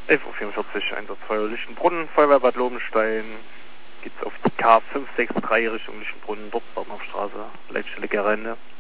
11:44 Uhr, Einsatzfeuer Lichtenbrunnen, Feuerwehr Bad Lobenstein. Geht's auf die K563 Richtung Lichtenbrunnen, dort Bahnhofstraße, Leitstelle Gerende.